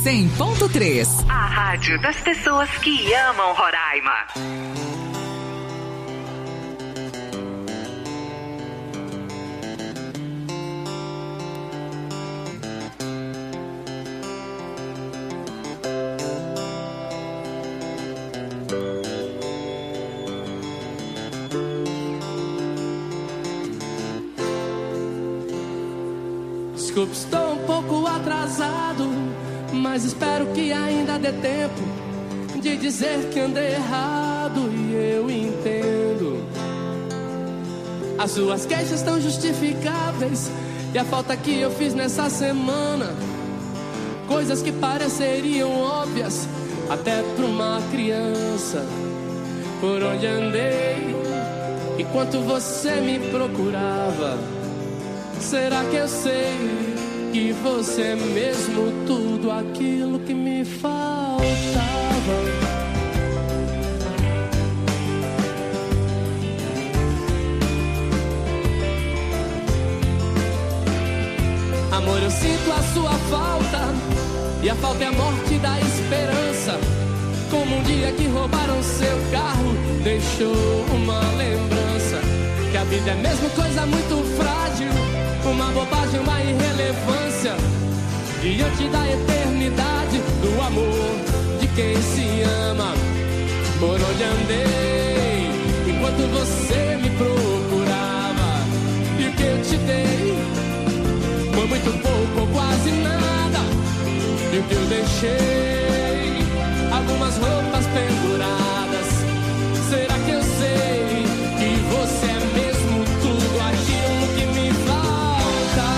100.3. A rádio das pessoas que amam Roraima. Desculpe, estou um pouco atrasado, mas espero que ainda dê tempo de dizer que andei errado e eu entendo. As suas queixas estão justificáveis e a falta que eu fiz nessa semana, coisas que pareceriam óbvias até pra uma criança. Por onde andei enquanto você me procurava? Será que eu sei que você é mesmo tudo aquilo que me faltava? Amor, eu sinto a sua falta, e a falta é a morte da esperança. Como um dia que roubaram seu carro, deixou uma lembrança. Que a vida é mesmo coisa muito frágil, uma bobagem, uma irrelevância, diante da eternidade do amor de quem se ama. Por onde andei enquanto você me procurava, e o que eu te dei foi muito pouco ou quase nada. E o que eu deixei, algumas roupas penduradas. Será que eu sei que você é mesmo tudo aquilo que me falta?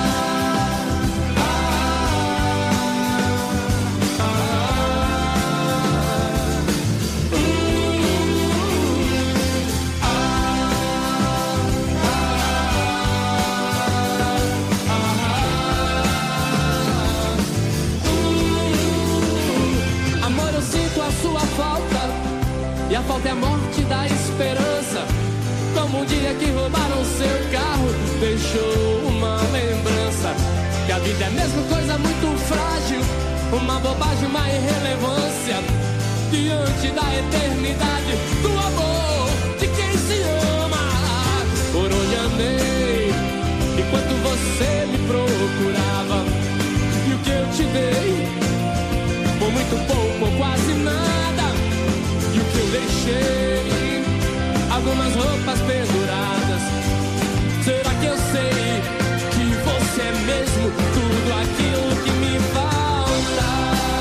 Amor, eu sinto a sua falta, e a falta é a morte da esperança. Como um dia que roubaram seu carro, deixou uma lembrança. Que a vida é mesmo coisa muito frágil, uma bobagem, uma irrelevância, diante da eternidade do amor de quem se ama. Por onde andei enquanto você me procurava, e o que eu te dei foi muito pouco ou quase nada. E o que eu deixei, algumas roupas penduradas. Será que eu sei que você é mesmo tudo aquilo que me falta?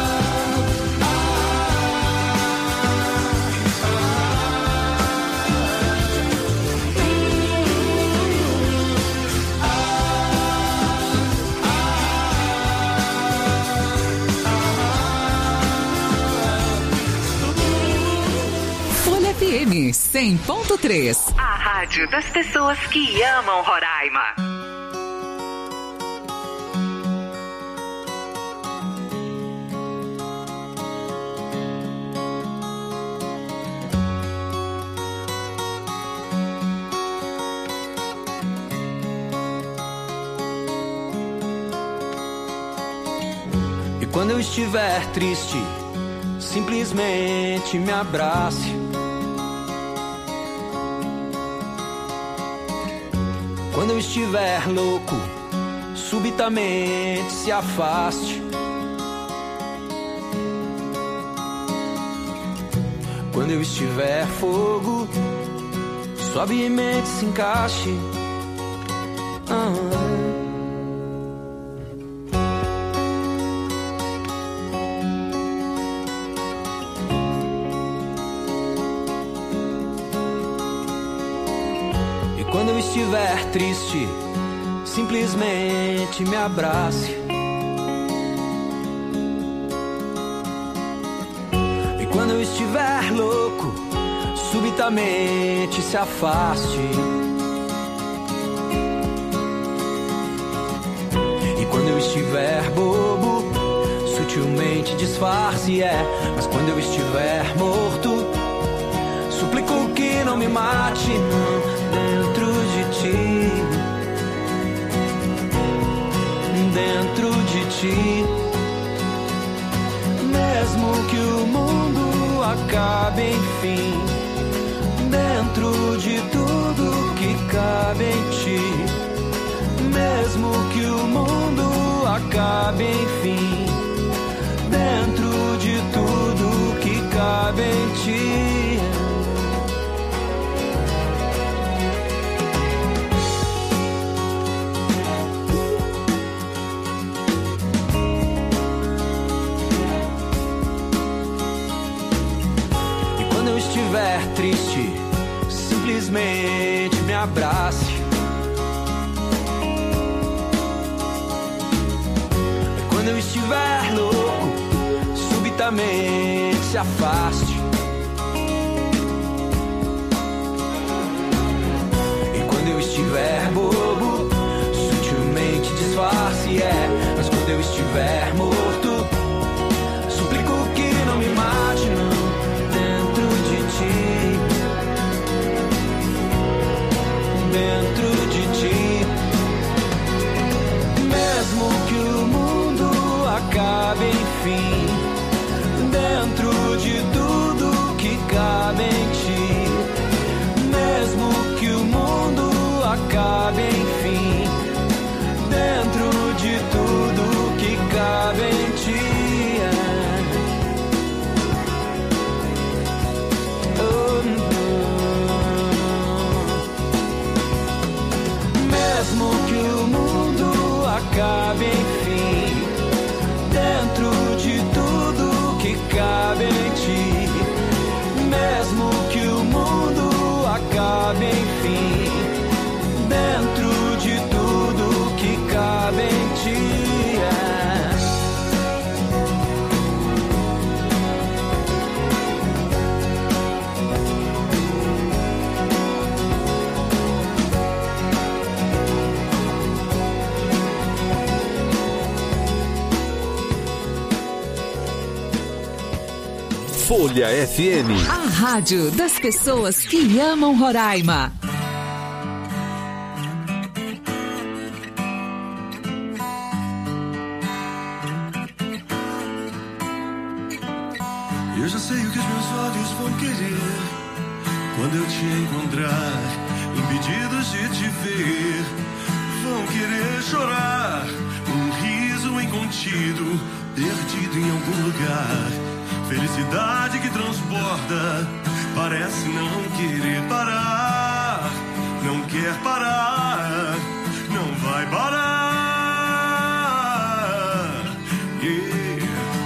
Folha FM 100.3. A rádio das pessoas que amam Roraima. E quando eu estiver triste, simplesmente me abrace. Quando eu estiver louco, subitamente se afaste. Quando eu estiver fogo, suavemente se encaixe. Quando eu estiver triste, simplesmente me abrace. E quando eu estiver louco, subitamente se afaste. E quando eu estiver bobo, sutilmente disfarce, Mas quando eu estiver morto, suplico que não me mate, não. Dentro de ti, dentro de ti. acabe enfim, dentro de tudo que cabe em ti. Mesmo que o mundo acabe enfim, dentro de tudo que cabe em ti. E quando eu estiver triste, simplesmente me abrace. Quando eu estiver louco, subitamente se afaste. E quando eu estiver bobo, sutilmente disfarce, mas quando eu estiver morto, suplico que não me mate, não, dentro de ti, dentro de ti. Mesmo que o mundo acabe enfim, dentro de tudo que cabe em ti. Mesmo que o mundo acabe enfim, dentro de tudo que cabe em ti. Oh, mesmo que o mundo acabe enfim, dentro de tudo que cabe em ti. Mesmo que o mundo acabe enfim, dentro de tudo que cabe em ti. Folha FM, a rádio das pessoas que amam Roraima. Eu já sei o que os meus olhos vão querer quando eu te encontrar, impedidos de te ver. Vão querer chorar, um riso incontido, perdido em algum lugar. Felicidade que transborda, parece não querer parar. Não quer parar, não vai parar. Yeah.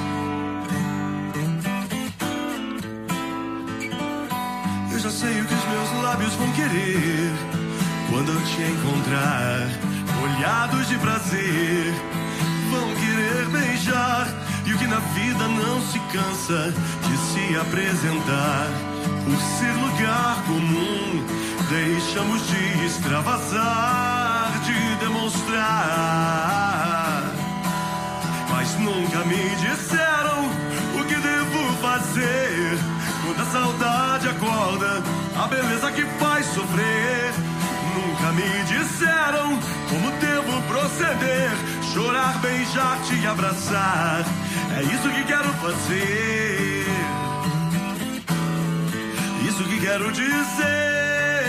Eu já sei o que os meus lábios vão querer quando eu te encontrar, molhados de prazer. Vão querer beijar, e o que na vida não se cansa de se apresentar. Por ser lugar comum, deixamos de extravasar, de demonstrar. Mas nunca me disseram o que devo fazer quando a saudade acorda, a beleza que faz sofrer. Nunca me disseram como devo proceder, chorar, beijar-te e abraçar. É isso que quero fazer, isso que quero dizer.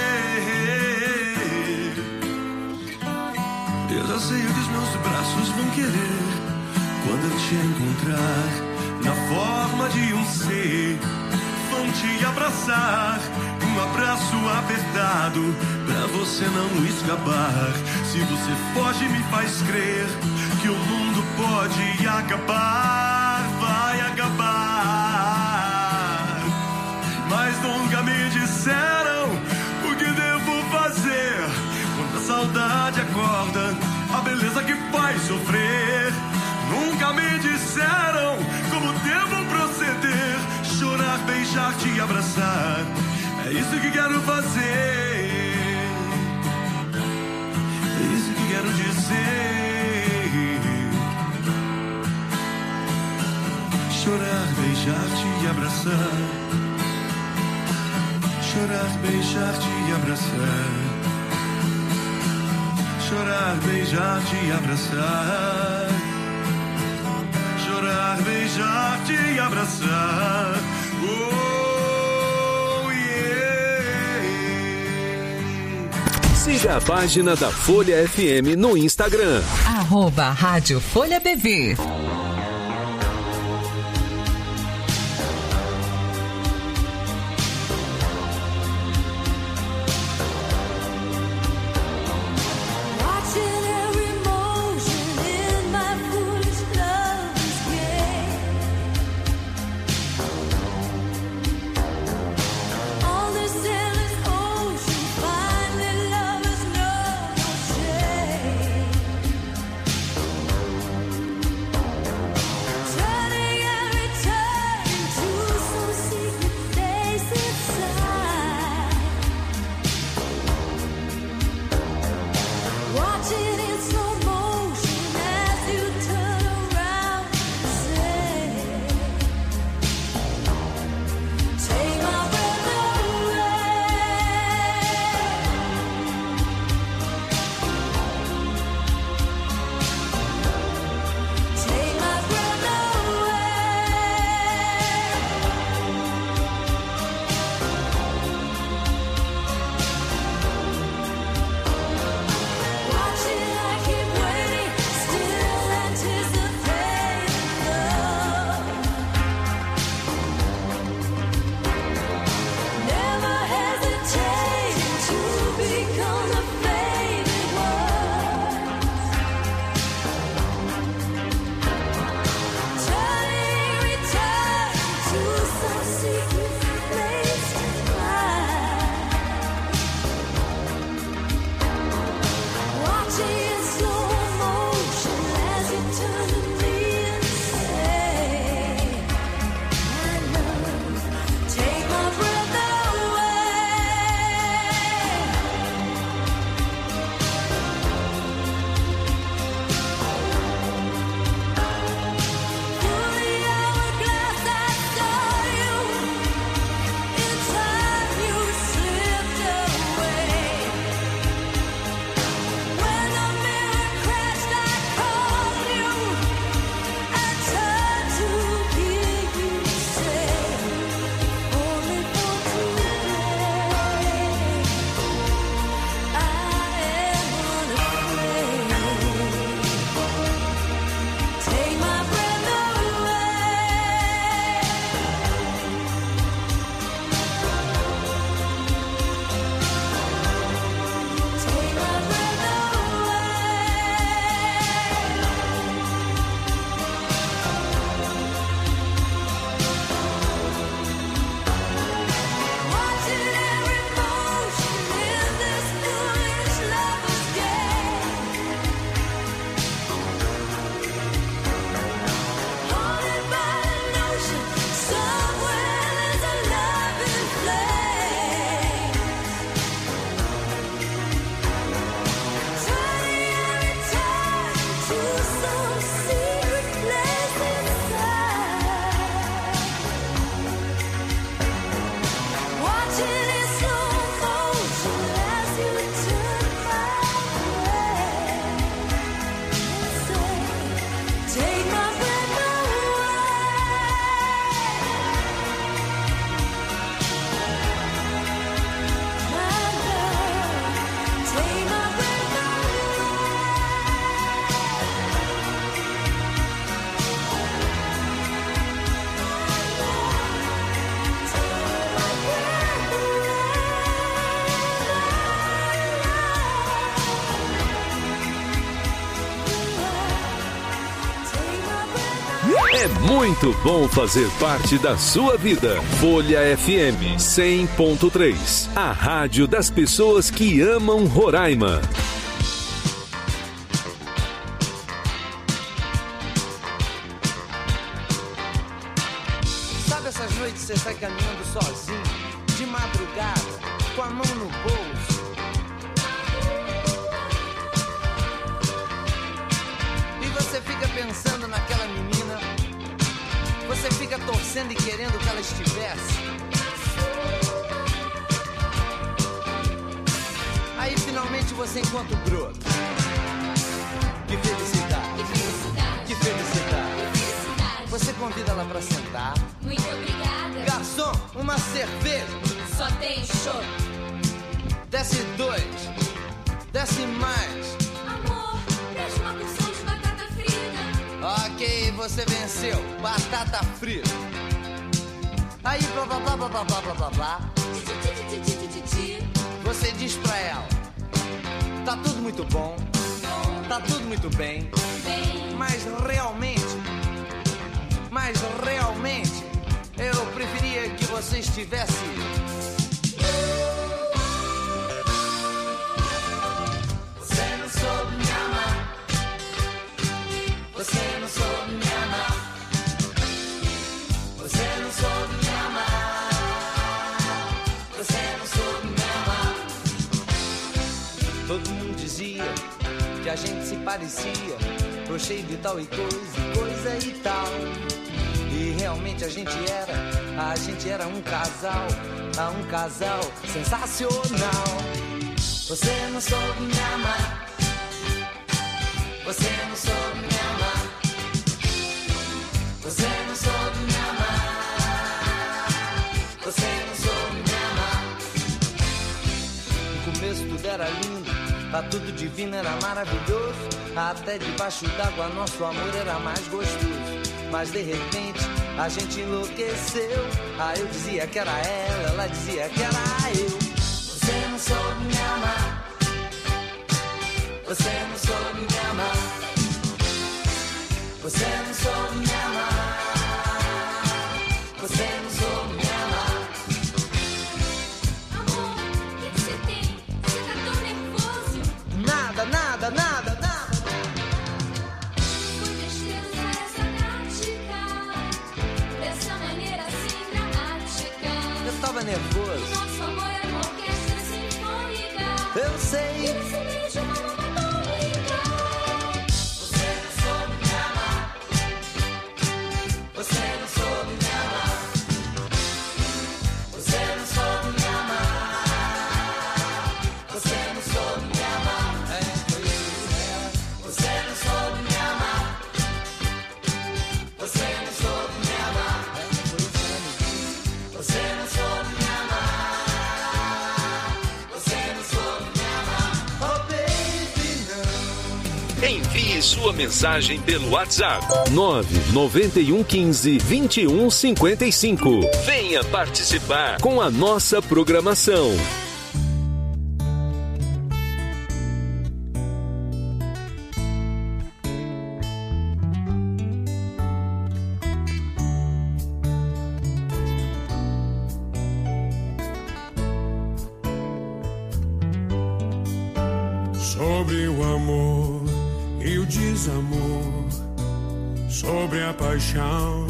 Eu já sei o que os meus braços vão querer quando eu te encontrar, na forma de um ser. Vão te abraçar, um abraço apertado, pra você não escapar. Se você foge, me faz crer que o mundo pode acabar, vai acabar. Mas nunca me disseram o que devo fazer quando a saudade acorda, a beleza que faz sofrer. Nunca me disseram como devo proceder, chorar, beijar-te e abraçar. É isso que quero fazer, é isso que quero dizer. Chorar, beijar-te e abraçar. Chorar, beijar-te e abraçar. Chorar, beijar-te e abraçar. Chorar, beijar-te e abraçar. Oh, yeah. Siga a página da Folha FM no Instagram. @Rádio Folha BV. É muito bom fazer parte da sua vida. Folha FM 100.3, a rádio das pessoas que amam Roraima. Sabe essas noites você sai caminhando sozinho, de madrugada, com a mão no bolso? E você fica pensando naquela menina, você fica torcendo e querendo que ela estivesse. Aí finalmente você encontra o broto. Que felicidade, que felicidade, que felicidade. Você convida ela pra sentar. Muito obrigada. Garçom! uma cerveja. Só tem chopp. Desce 2, desce mais. Amor, traz uma porção de batata frita. Ok, você venceu. Batata frita. Aí, blá blá blá blá blá blá blá blá blá. Você diz pra ela: tá tudo muito bom, tá tudo muito bem, mas realmente, eu preferia que você estivesse. Você não soube me amar. Você não soube me amar. Você não soube me amar. Você não soube me amar. Todo mundo dizia que a gente se parecia, tô cheio de tal e coisa e tal. E realmente a gente era um casal sensacional. Você não soube me amar. Você não soube me amar. Você não soube me amar. Você não soube me amar. No começo tudo era lindo, tá tudo divino, era maravilhoso. Até debaixo d'água nosso amor era mais gostoso. Mas de repente a gente enlouqueceu. Aí eu dizia que era ela dizia que era eu. Você não soube me amar. Você não soube me amar. Você não soube me amar. Você não soube me amar. Amor, o que você tem? Você tá tão nervoso. Nada. Foi besteira usar essa tática, dessa maneira assim dramática. Eu tava nervoso. Nosso amor era uma orquestra sinfônica. Eu sei. E esse beijo é uma bomba atômica. Você não soube me amar. Você não soube me amar. Você não soube me amar. Você não soube me amar. Você não soube me amar. Você não soube me amar. Você não soube me amar. Você não soube me amar. Oh baby, não. Envie sua mensagem pelo WhatsApp 99115 2155. Venha participar com a nossa programação. Sobre o amor e o desamor, sobre a paixão,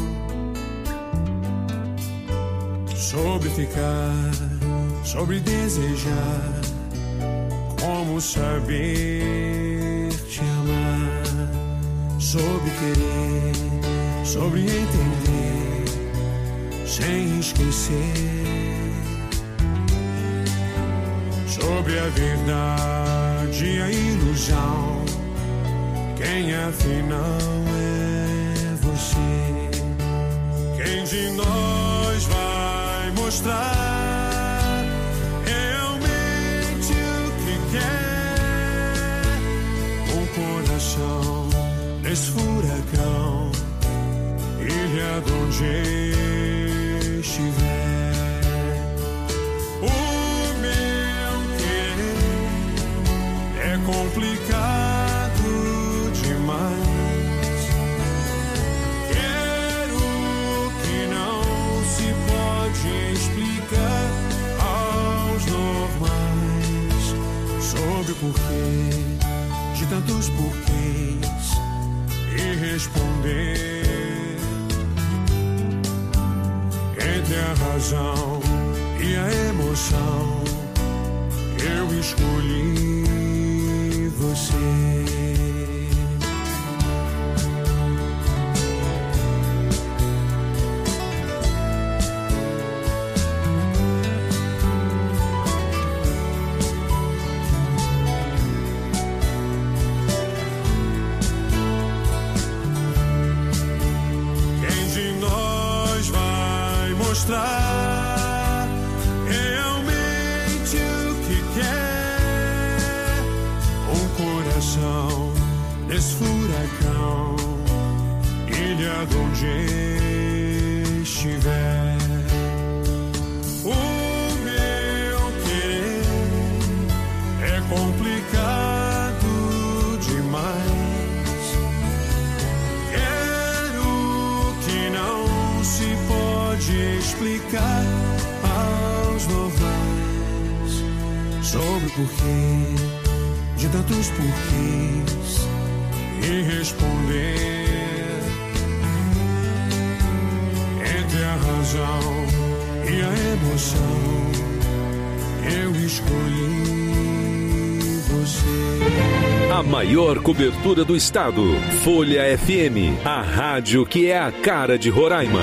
sobre ficar, sobre desejar, como saber te amar, sobre querer, sobre entender, sem esquecer, sobre a verdade e a ilusão. Quem afinal é você? Quem de nós vai mostrar realmente o que quer? O coração nesse furacão, ilha de onde estiver. O meu querer é complicado demais. Quero que não se pode explicar aos normais, sobre o porquê de tantos porquês e responder entre a razão e a emoção. Eu escolhi você. Quem de nós vai mostrar aos novais sobre o porquê de tantos porquês e responder entre a razão e a emoção. Eu escolhi você. A maior cobertura do estado. Folha FM, a rádio que é a cara de Roraima.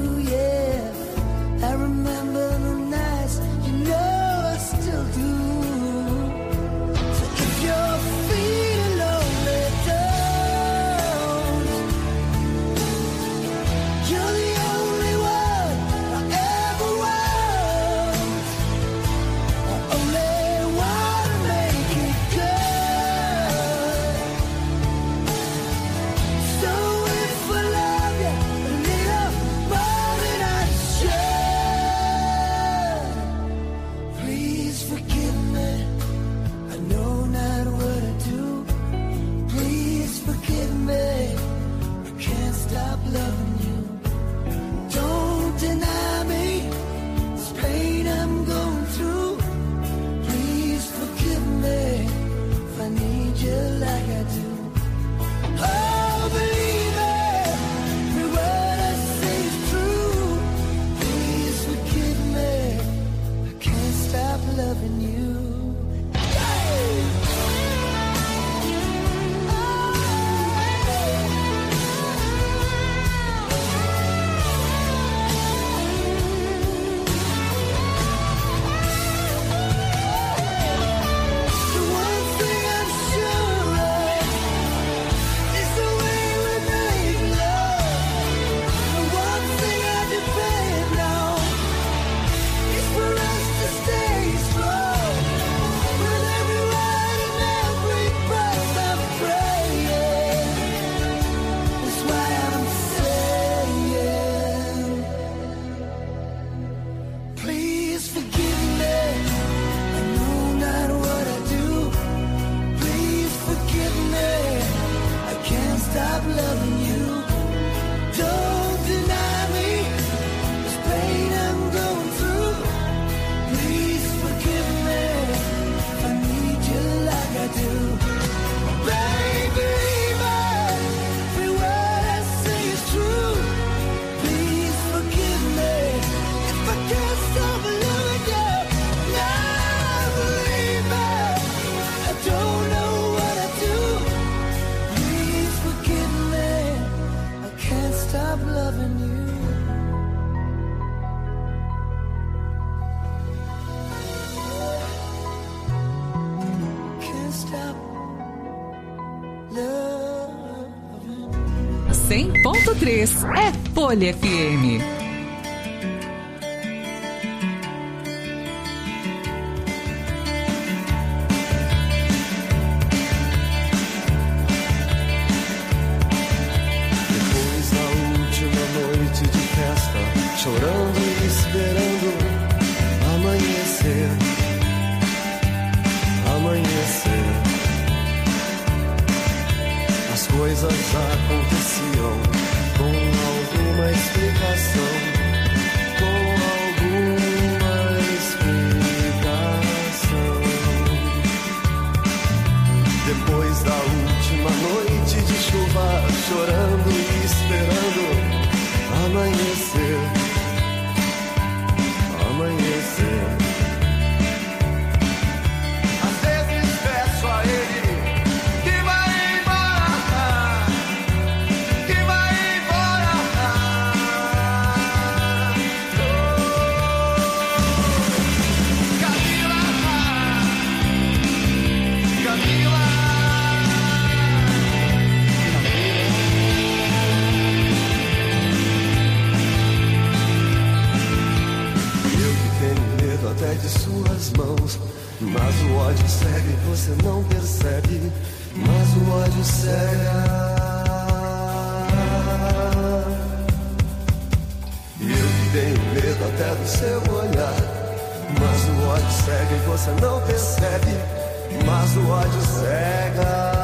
I remember the nights, you know I still do. 100.3 é Folha FM. Depois da última noite de festa, chorando e esperando amanhecer, amanhecer. As coisas aconteciam com alguma explicação, com alguma explicação. Depois da última noite de chuva, chorando e esperando amanhecer, amanhecer. Às vezes peço a ele que vai embora, que vai embora. Camila, Camila. Eu que tenho medo até de suas mãos, mas o ódio cega e você não percebe, mas o ódio cega. Eu que tenho medo até do seu olhar, mas o ódio cega e você não percebe, mas o ódio cega.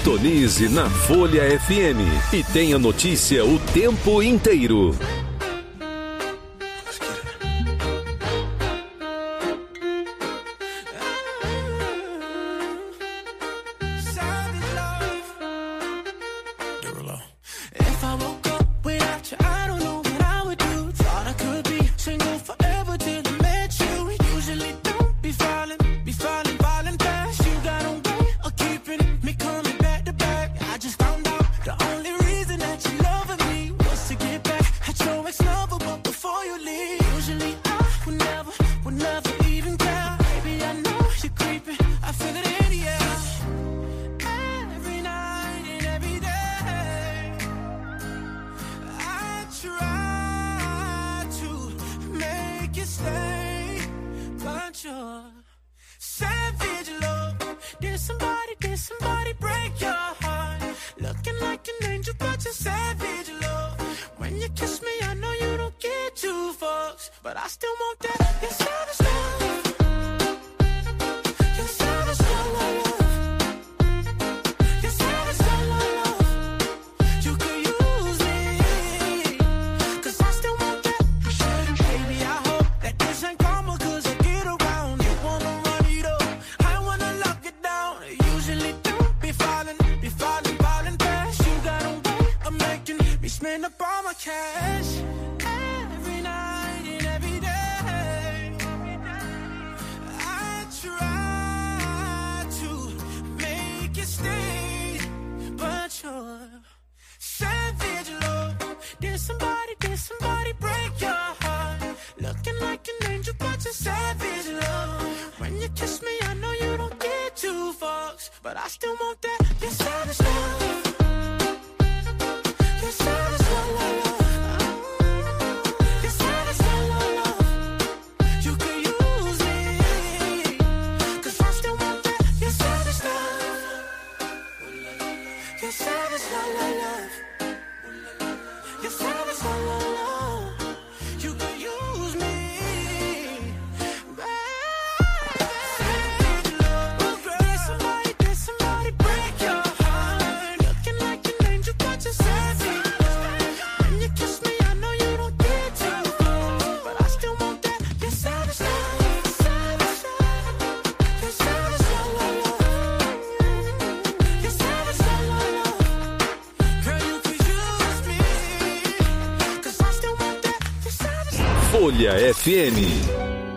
Sintonize na Folha FM e tenha notícia o tempo inteiro. Folha FM.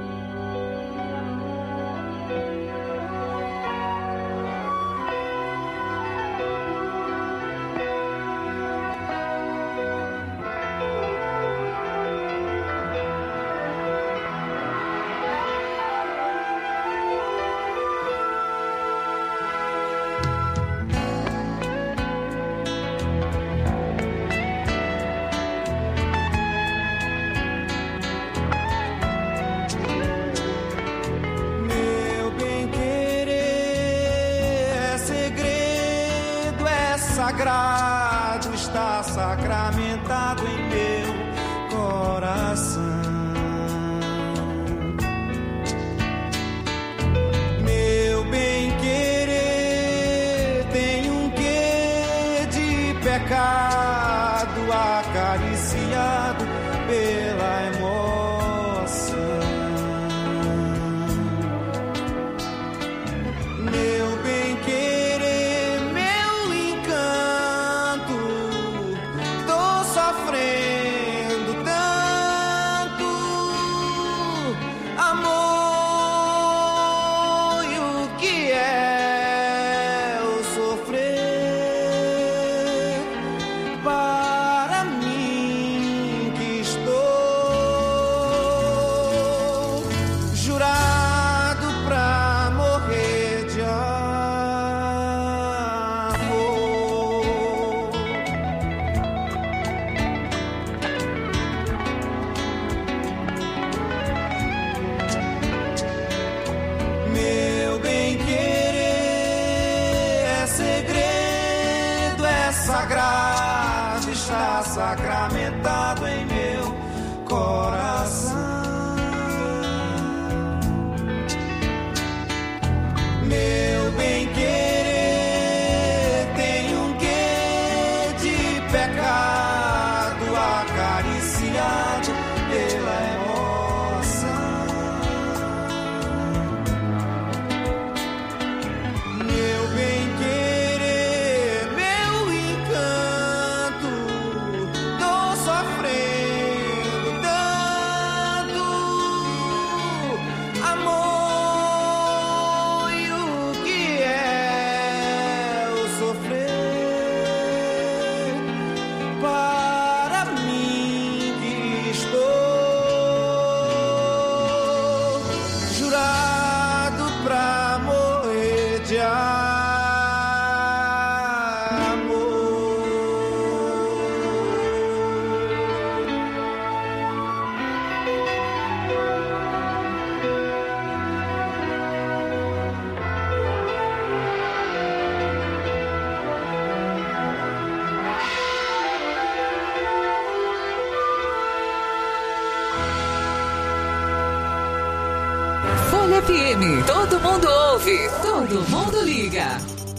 Sagrado está sacramentado em meu coração. Meu bem-querer tem um quê de pecado acariciado pela emoção. Meu bem-querer, sofrendo tanto amor, e o que é o sofrer para mim que estou jurado pra morrer de sagrado está sacramentado em meu coração. Meu bem-querer tem acariciar-te pela emoção. Meu bem-querer, meu encanto, tô sofrendo tanto amor, e o que é o sofrer para mim que estou jurado pra morrer de amor. Folha FM, todo mundo ouve, todo mundo liga.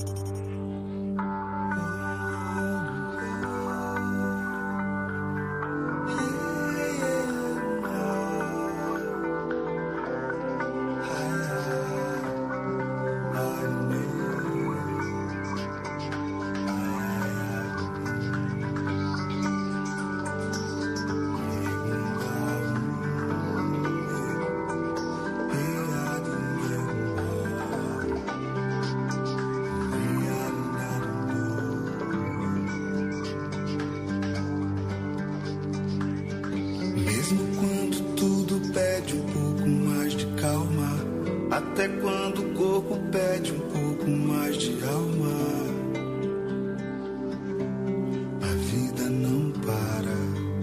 Mesmo quando tudo pede um pouco mais de calma, até quando o corpo pede um pouco mais de alma, a vida não para.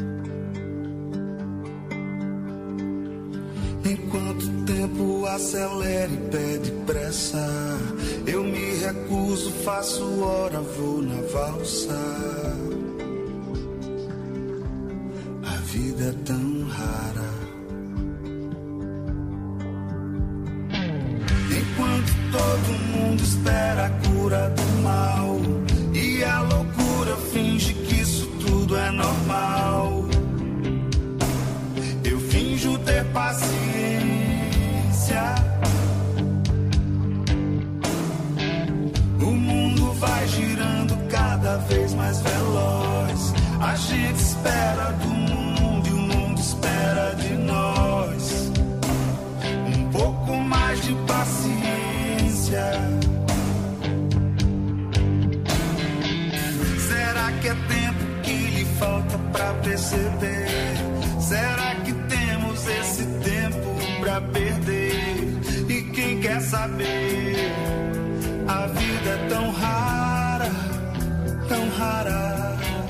Enquanto o tempo acelera e pede pressa, eu me recuso, faço hora, vou na valsa. A vida é tão rara. Enquanto todo mundo espera a cura do mal e a loucura finge que isso tudo é normal, eu finjo ter paciência. O mundo vai girando cada vez mais veloz. A gente espera do mundo e o mundo espera de nós. Um pouco mais de paciência. Será que é tempo que lhe falta pra perceber? Será que temos esse tempo pra perder? E quem quer saber? A vida é tão rara, tão rara.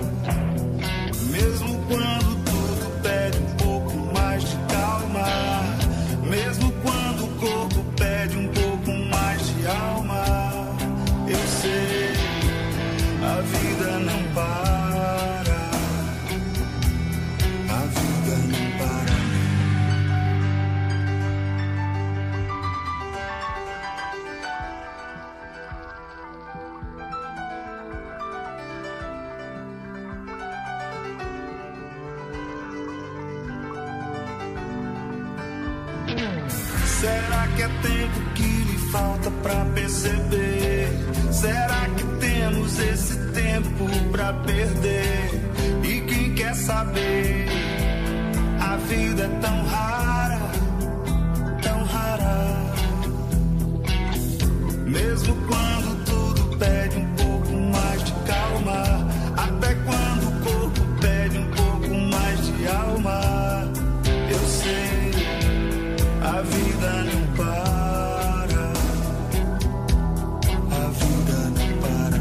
Mesmo quando tudo pede um pouco mais de calma, mesmo quando o corpo pede um pouco mais de alma, eu sei, a vida não para, a vida não para. Será que é tempo que lhe falta pra perceber? Será que temos esse tempo pra perder? E quem quer saber? A vida é tão rara, tão rara. Mesmo quando tudo pede um pouco mais de calma, até quando o corpo pede um pouco mais de alma, eu sei. A vida não para, a vida não para,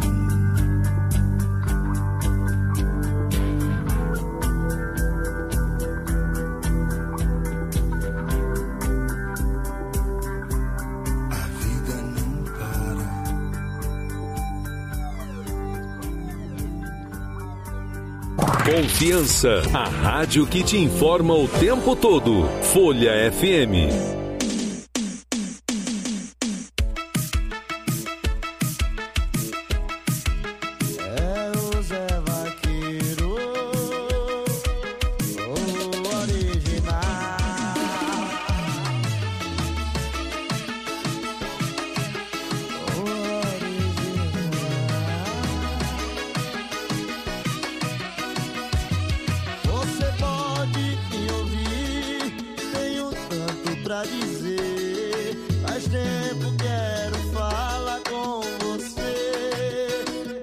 a vida não para. Confiança, a rádio que te informa o tempo todo. Folha FM. É o Zé Vaqueiro. pra dizer. Faz tempo quero falar com você.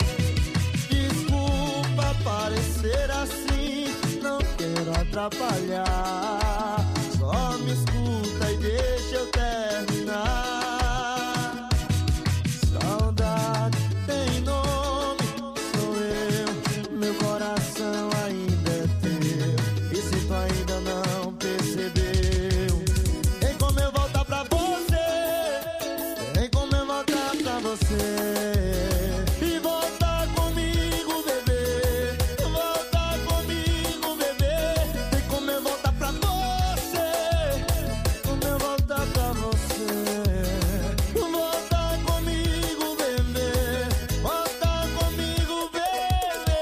Desculpa parecer assim, não quero atrapalhar. Só me escuta e deixa eu terminar. Saudade tem nome, sou eu. Meu coração ainda é teu. E se tu ainda não percebeu, tem como eu voltar pra você. Tem como eu voltar pra você. E voltar comigo, bebê. Voltar comigo, bebê. Tem como eu voltar pra você. Como eu voltar pra você. Voltar comigo, bebê. Voltar comigo, bebê.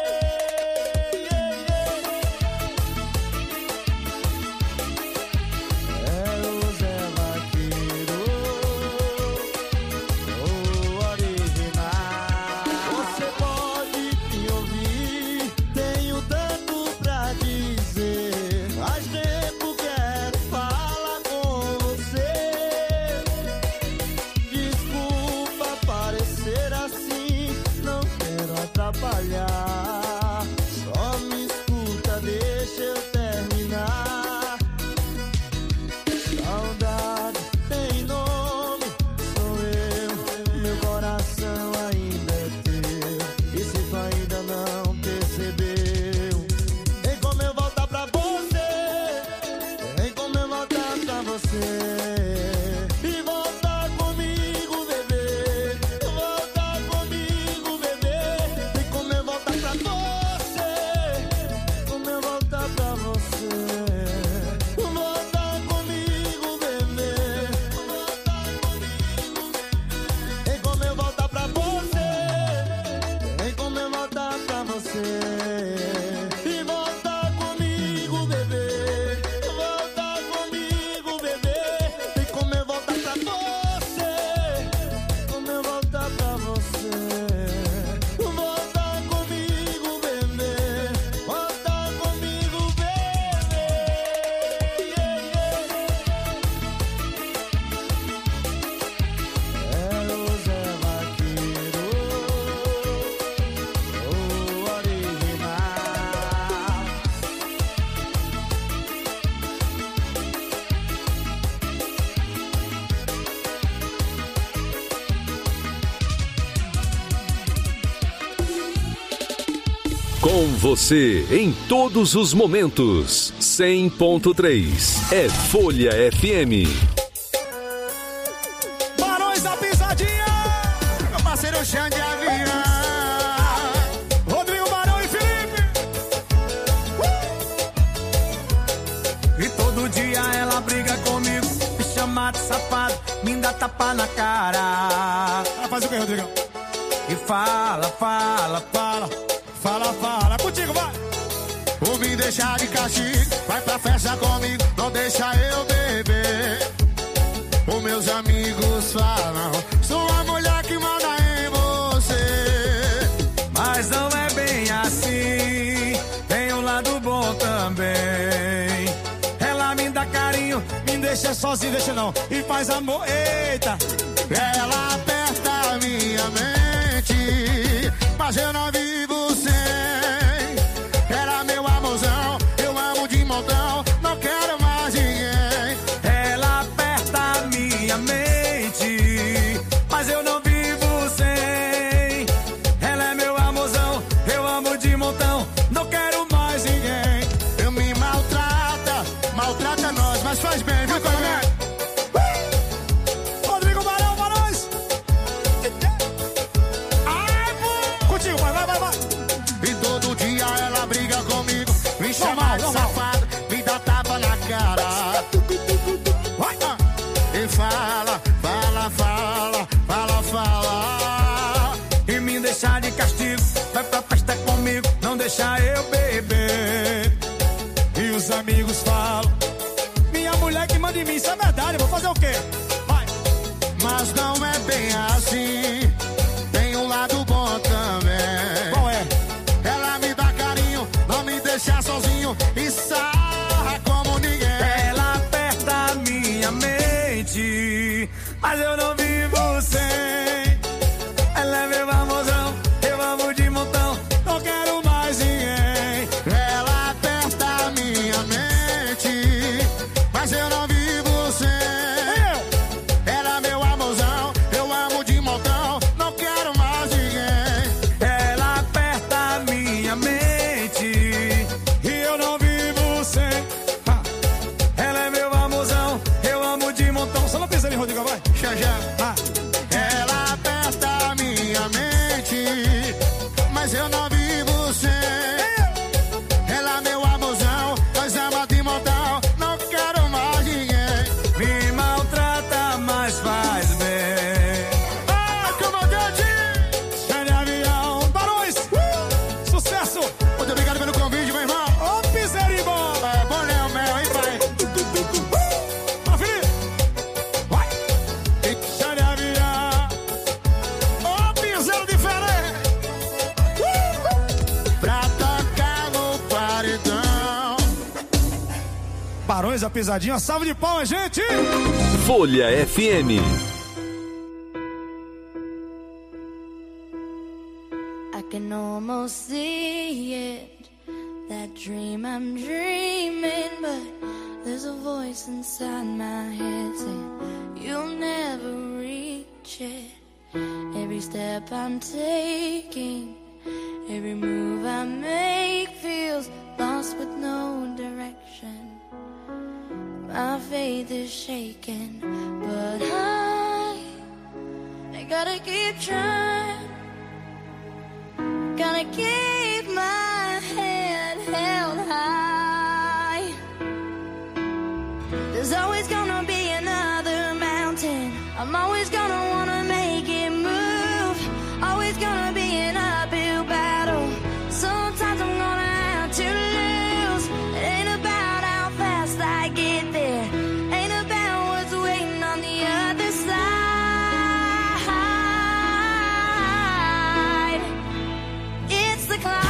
É o Zé Vaqueiro, o original. Você pode me ouvir, tenho tanto pra dizer. Faz tempo quero falar com você. Desculpa parecer assim, não quero atrapalhar. Só me escuta, deixa eu terminar. Saudade tem nome, sou eu. Meu coração ainda é teu. E se tu ainda não percebeu, tem como eu voltar pra você. Tem como eu voltar pra você. E voltar comigo, bebê. Voltar comigo, bebê. Tem como eu voltar pra você. Como eu voltar pra você. Voltar comigo, bebê. Voltar comigo, bebê. Tem como eu voltar pra você. Tem como eu voltar pra você. E voltar comigo, bebê. Voltar comigo, bebê. Tem como eu voltar pra você. Como eu voltar pra você. Voltar comigo, bebê. Voltar comigo, bebê. É o Zé Vaqueiro, o original. Com você em todos os momentos. 100.3 é Folha FM. Barões da Pisadinha, meu parceiro Xande Avião, Rodrigo Barão e Felipe. E todo dia ela briga comigo, me chama de safado, me dá tapa na cara. Ela faz o que, Rodrigo? E fala, contigo, vai! Ou me deixar de castigo, vai pra festa comigo, não deixa eu beber. Os meus amigos falam, sou a mulher que manda em você. Mas não é bem assim, tem um lado bom também. Ela me dá carinho, me deixa sozinho, deixa não, e faz amor, eita. Ela aperta a minha mente, mas eu não vivo sem. Era meu amorzão, eu amo de montão, não quero mais ninguém. Ela aperta a minha mente, mas eu não vivo sem. Ela é meu amorzão, eu amo de montão, não quero mais ninguém. Eu me maltrata nós, mas faz bem, viu, coronel? Rodrigo Barão, Barões! Ai, contigo, vai. E todo dia ela briga comigo, me chama de safado, me dá tapa na cara. E fala, e me deixa de castigo, vai pra festa comigo, não deixa eu beber. E os amigos falam, minha mulher que manda em mim, isso é verdade, eu vou fazer o quê? Vai! Mas não é bem assim, tem um lado bom também. Qual é? Ela me dá carinho, não me deixa sozinho e sarra como ninguém. Ela aperta a minha mente, já já. Ela aperta a minha mente, mas eu não vivo sem. Ela meu amorzão, nós ama de montão, não quero mais ninguém. Me maltrata, mas faz bem. Comandante! Sai de avião, Barões! Sucesso! Muito obrigado pelo convite, meu irmão. Ô, Piseiro bom! É, bom Léo Mel, hein, pai? Bora, Felipe! Vai! Sai de avião! Ô, Piseiro diferente! Pra tocar no paredão. Barões, a pisadinha, salve de palmas, gente! Folha FM. I can almost see it, that dream I'm dreaming, but there's a voice inside my head saying you'll never reach it. Every step I'm taking, every move I make feels lost with no direction. My faith is shaken, but I gotta keep trying. Gonna keep my head held high. There's always gonna be another mountain. I'm always gonna wanna make it move. Always gonna be an uphill battle. Sometimes I'm gonna have to lose. It ain't about how fast I get there. Ain't about what's waiting on the other side. It's the climb.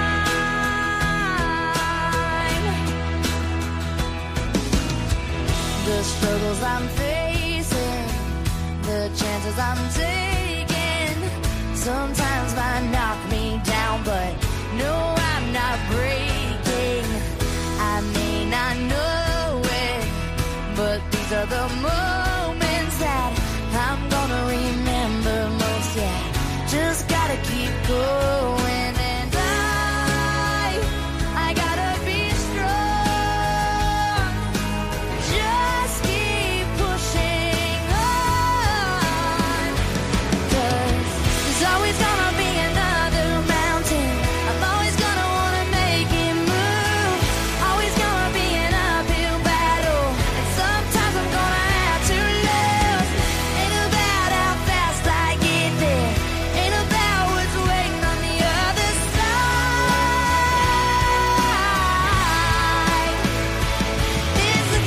The struggles I'm facing, the chances I'm taking, sometimes might knock me down, but no, I'm not breaking. I may not know it, but these are the moments that I'm gonna remember most. Yeah, just gotta keep going, and I gotta be strong. Just keep pushing on, 'cause there's always gonna be another mountain. I'm always gonna wanna make it move. Always gonna be an uphill battle, and sometimes I'm gonna have to lose. Ain't about how fast I get there. Ain't about what's waiting on the other side. It's the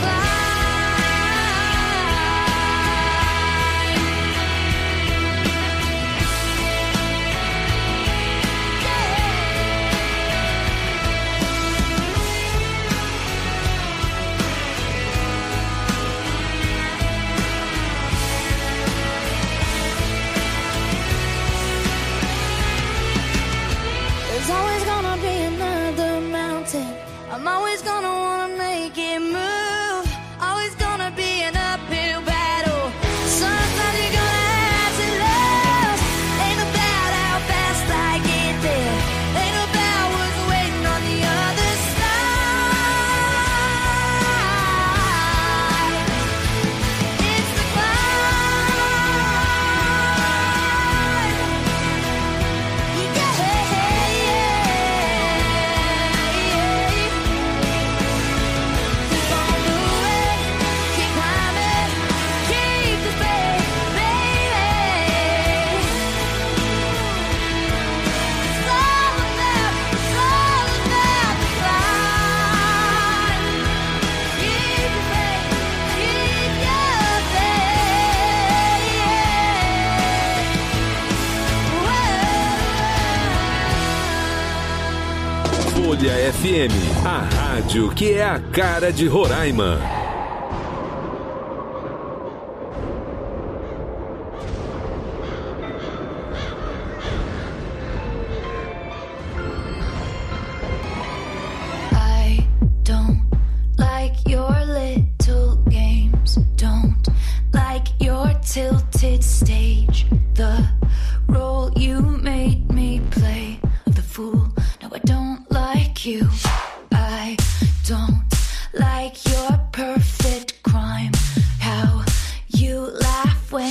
There's always gonna be another mountain. I'm always gonna wanna make it move. Always gonna be an uphill battle. Sometimes you're gonna have to lose. Ain't about how fast I get there. Ain't about what's waiting on the other side. It's the climb. Yeah. Keep on moving, keep climbing, keep the faith, baby. It's all about the climb. Keep the faith, keep your faith. Folha FM, a rádio que é a cara de Roraima. I don't like your little games. Don't like your tilted stage. The role you made me play, the fool. No, I don't like you. I don't like your perfect crime. How you laugh when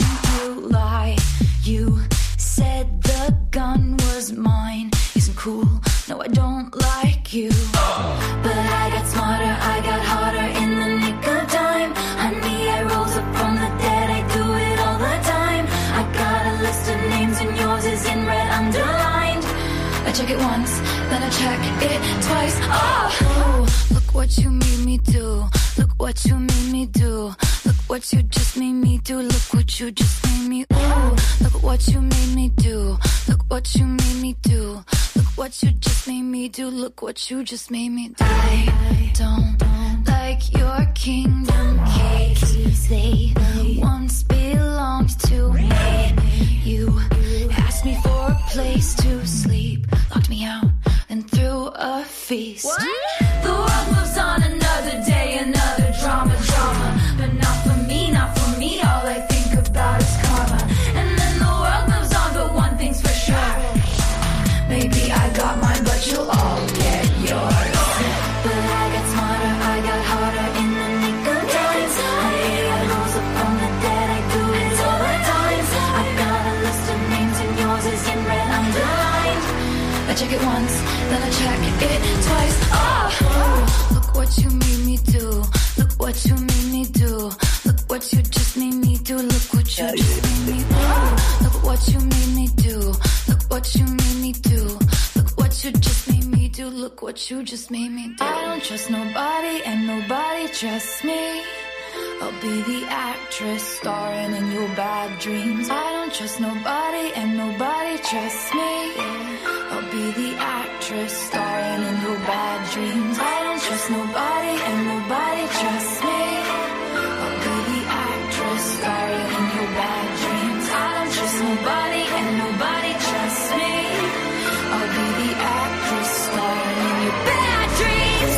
check it twice. Oh, look what you made me do. Look what you made me do. Look what you just made me do. Look what you just made me. Ooh, look what you made me do. Look what you made me do. Look what you just made me do. Look what you just made me do. I don't like your kingdom keys. They once belonged to me. You asked me for a place to sleep, locked me out and threw a feast. What? The world moves on another day, another drama, but not for me, not for me. All I think about is karma. And then the world moves on, but one thing's for sure. Maybe I got mine, but you'll all get yours. But I got smarter, I got harder in the nick of time. I rose up from the dead, I do it all the times. I've got a list of names and yours is in red underlined. I check it once, then I check it twice. Oh, look what you made me do. Look what you made me do. Look what you just made me do. Look what you just made me do. Look what you made me do. Look what you made me do. Look what you just made me do. Look what you just made me do. I don't trust nobody and nobody trusts me. I'll be the actress starring in your bad dreams. I don't trust nobody and nobody trusts me. I'll be the actress starring in your bad dreams. I don't trust nobody and nobody trusts me. I'll be the actress starring in your bad dreams. I don't trust nobody and nobody trusts me. I'll be the actress starring in your bad dreams.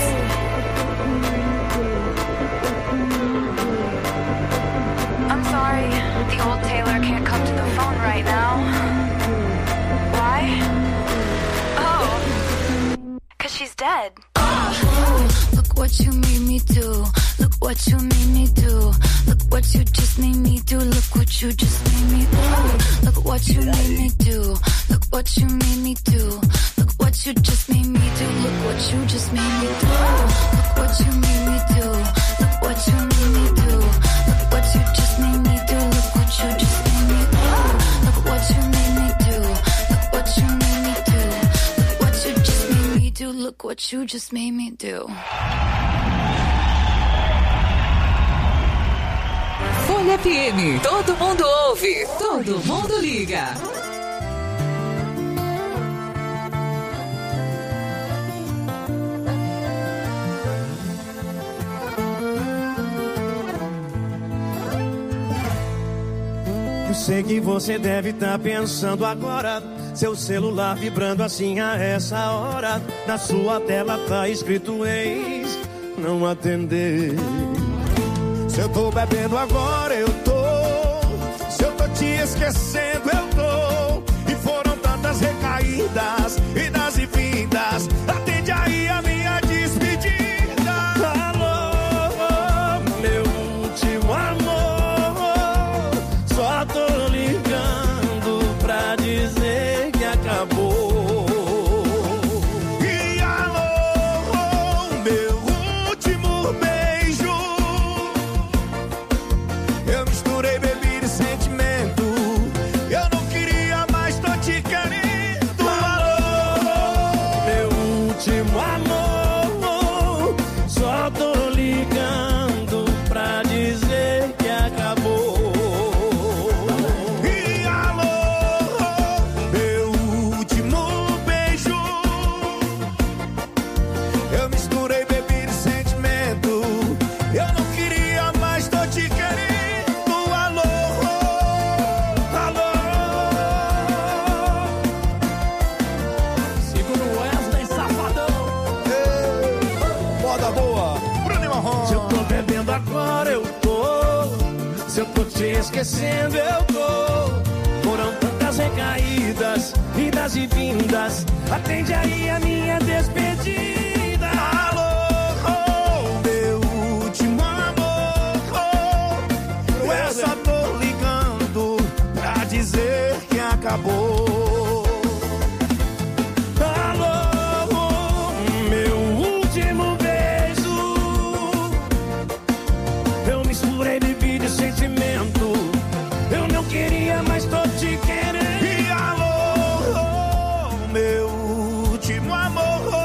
I'm sorry, the old Taylor can't come to the phone right now. Why? Oh, 'cause she's dead. Oh, look what you made me do. Look what you made me do. Look what you just made me do. Look what you just made me do. Look what you made me do. Look what you made me do. Look what you just made me do. Look what you just made me do. Look what you made me do. Look what you made me do. Look what you just made me do. Look what you just made me do. Look what you made me do. Look what you made me do. Look what you just made me do. Look what you just made me do. Folha FM, todo mundo ouve, todo mundo liga. Eu sei que você deve estar pensando agora, seu celular vibrando assim a essa hora. Na sua tela tá escrito ex, não atender. Se eu tô bebendo agora, eu tô. Se eu tô te esquecendo, eu tô. E foram tantas recaídas, idas e vindas. Atende aí a minha despedida. Alô, meu último amor. Só tô ligando pra dizer que acabou. Esquecendo eu tô. Foram tantas recaídas, idas e vindas. Atende aí a minha despedida. Alô, meu último amor. Eu só tô ligando pra dizer que acabou. Alô, meu último beijo. Eu misturei bebida e sentimento. Eu não queria, mas tô te querendo. E alô, meu último amor.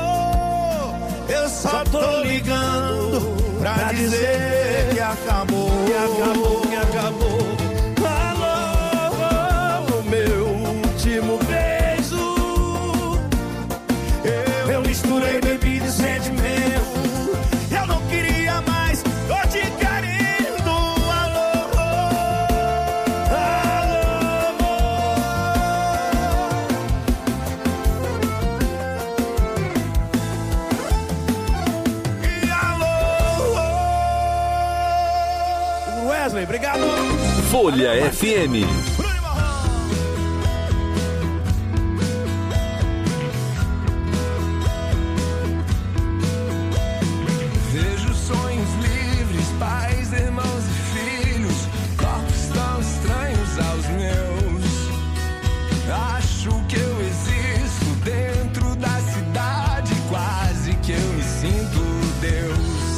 pra dizer que acabou, que acabou, que acabou. Alô, meu último beijo. Eu misturei bebida e sentimento. Eu não queria mais, tô te querendo. Alô, alô. E alô. Wesley, obrigado. Folha FM. Vejo sonhos livres, pai.